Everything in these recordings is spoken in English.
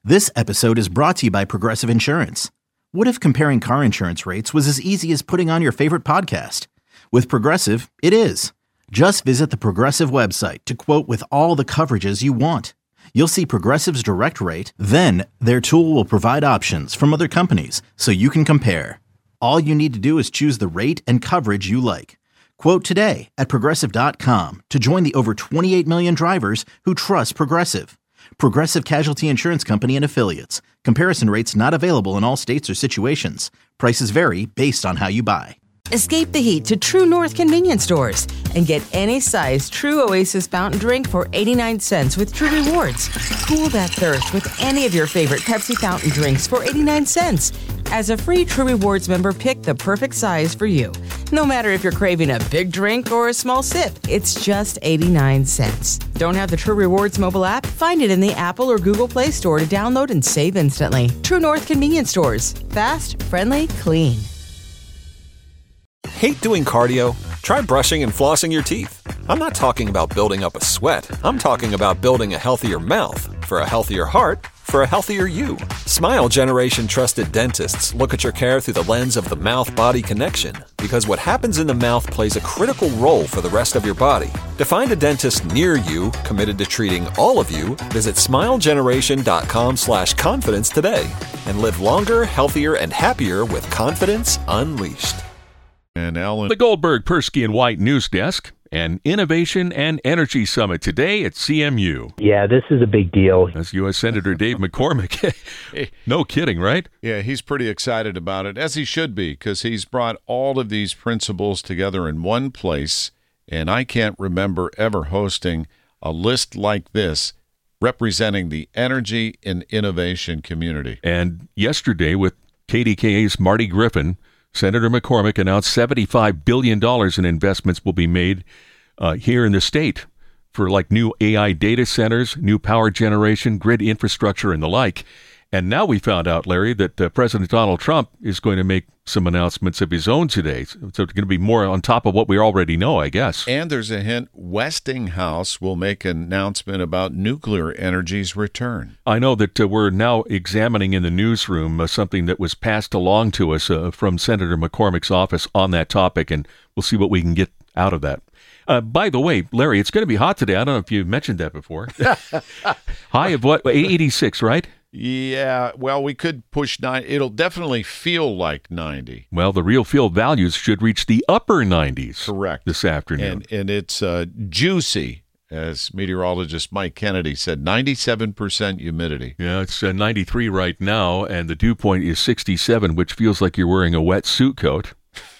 This episode is brought to you by Progressive Insurance. What if comparing car insurance rates was as easy as putting on your favorite podcast? With Progressive, it is. Just visit the Progressive website to quote with all the coverages you want. You'll see Progressive's direct rate, then their tool will provide options from other companies so you can compare. All you need to do is choose the rate and coverage you like. Quote today at Progressive.com to join the over 28 million drivers who trust Progressive. Progressive Casualty Insurance Company and Affiliates. Comparison rates not available in all states or situations. Prices vary based on how you buy. Escape the heat to True North convenience stores and get any size True Oasis fountain drink for 89 cents with True Rewards. Cool that thirst with any of your favorite Pepsi fountain drinks for 89 cents. As a free True Rewards member, pick the perfect size for you. No matter if you're craving a big drink or a small sip, it's just 89 cents. Don't have the True Rewards mobile app? Find it in the Apple or Google Play Store to download and save instantly. True North convenience stores. Fast, friendly, clean. Hate doing cardio? Try brushing and flossing your teeth. I'm not talking about building up a sweat. I'm talking about building a healthier mouth for a healthier heart for a healthier you. Smile Generation trusted dentists look at your care through the lens of the mouth-body connection because what happens in the mouth plays a critical role for the rest of your body. To find a dentist near you committed to treating all of you, visit smilegeneration.com/confidence today and live longer, healthier, and happier with confidence unleashed. And Alan. The Goldberg, Persky, and White News Desk, an Innovation and Energy Summit today at CMU. Yeah, this is a big deal. That's U.S. Senator Dave McCormick. No kidding, right? Yeah, he's pretty excited about it, as he should be, because he's brought all of these principles together in one place, and I can't remember ever hosting a list like this representing the energy and innovation community. And yesterday with KDKA's Marty Griffin, Senator McCormick announced $75 billion in investments will be made here in the state for like new AI data centers, new power generation, grid infrastructure, and the like. And now we found out, Larry, that President Donald Trump is going to make some announcements of his own today. So it's going to be more on top of what we already know, I guess. And there's a hint, Westinghouse will make an announcement about nuclear energy's return. I know that we're now examining in the newsroom something that was passed along to us from Senator McCormick's office on that topic, and we'll see what we can get out of that. By the way, Larry, it's going to be hot today. I don't know if you mentioned that before. High of what? 86, right? Yeah, well, we could push 90. It'll definitely feel like 90. Well, the real field values should reach the upper 90s. Correct. This afternoon. And it's juicy, as meteorologist Mike Kennedy said, 97% humidity. Yeah, it's 93 right now, and the dew point is 67, which feels like you're wearing a wet suit coat.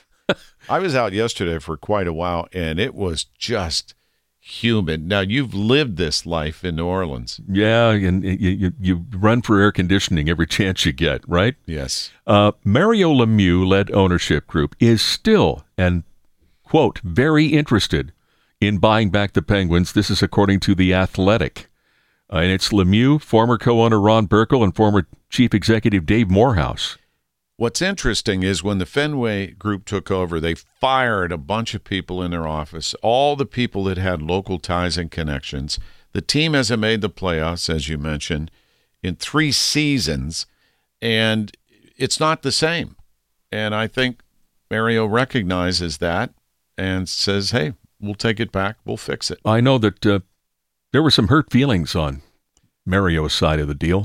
I was out yesterday for quite a while, and it was just humid. Now, you've lived this life in New Orleans. Yeah, and you run for air conditioning every chance you get, right? Yes. Mario Lemieux-led ownership group is still, and, quote, very interested in buying back the Penguins. This is according to The Athletic. And it's Lemieux, former co-owner Ron Burkle, and former chief executive Dave Morehouse. What's interesting is when the Fenway Group took over, they fired a bunch of people in their office, all the people that had local ties and connections. The team hasn't made the playoffs, as you mentioned, in 3 seasons, and it's not the same. And I think Mario recognizes that and says, hey, we'll take it back. We'll fix it. I know that there were some hurt feelings on Mario's side of the deal.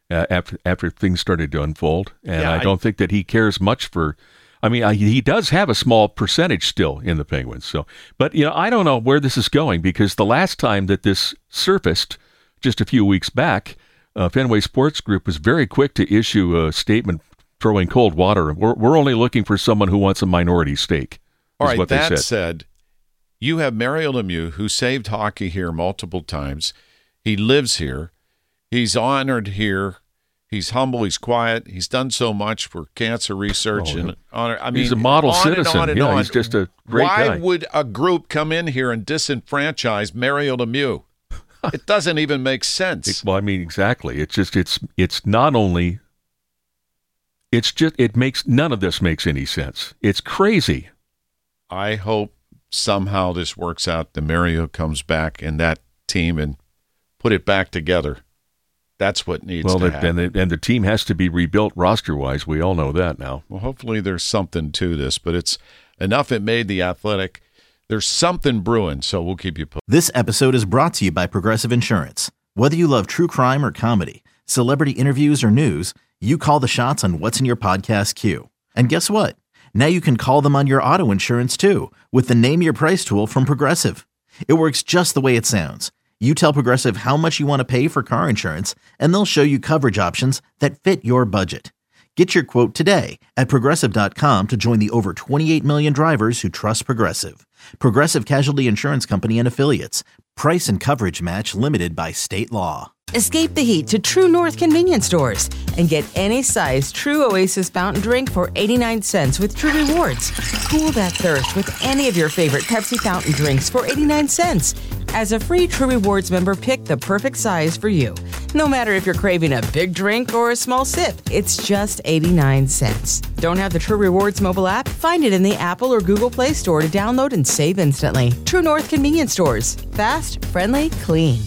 After things started to unfold. And yeah, I don't think that he cares much for, he does have a small percentage still in the Penguins. So, but, I don't know where this is going because the last time that this surfaced, just a few weeks back, Fenway Sports Group was very quick to issue a statement throwing cold water. We're only looking for someone who wants a minority stake. All right, that said, you have Mario Lemieux, who saved hockey here multiple times. He lives here. He's honored here. He's humble. He's quiet. He's done so much for cancer research and honor. He's a model citizen. He's just a great guy. Why would a group come in here and disenfranchise Mario Lemieux? It doesn't even make sense. Exactly. It's not only. None of this makes any sense. It's crazy. I hope somehow this works out. The Mario comes back and that team and put it back together. That's what needs to happen. And the team has to be rebuilt roster-wise. We all know that now. Well, hopefully there's something to this, but it's enough it made The Athletic. There's something brewing, so we'll keep you posted. This episode is brought to you by Progressive Insurance. Whether you love true crime or comedy, celebrity interviews or news, you call the shots on what's in your podcast queue. And guess what? Now you can call them on your auto insurance too with the Name Your Price tool from Progressive. It works just the way it sounds. You tell Progressive how much you want to pay for car insurance, and they'll show you coverage options that fit your budget. Get your quote today at Progressive.com to join the over 28 million drivers who trust Progressive. Progressive Casualty Insurance Company and Affiliates. Price and coverage match limited by state law. Escape the heat to True North convenience stores and get any size True Oasis fountain drink for 89 cents with True Rewards. Cool that thirst with any of your favorite Pepsi fountain drinks for 89 cents. As a free True Rewards member, pick the perfect size for you. No matter if you're craving a big drink or a small sip, it's just 89 cents. Don't have the True Rewards mobile app? Find it in the Apple or Google Play Store to download and save instantly. True North convenience stores. Fast, friendly, clean.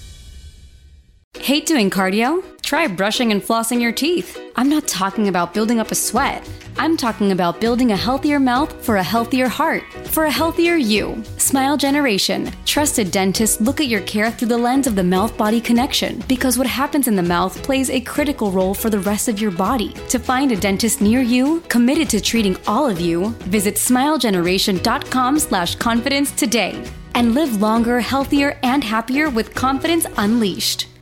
Hate doing cardio? Try brushing and flossing your teeth. I'm not talking about building up a sweat. I'm talking about building a healthier mouth for a healthier heart, for a healthier you. Smile Generation. Trusted dentists look at your care through the lens of the mouth-body connection, because what happens in the mouth plays a critical role for the rest of your body. To find a dentist near you, committed to treating all of you, visit smilegeneration.com/confidence today and live longer, healthier, and happier with confidence unleashed.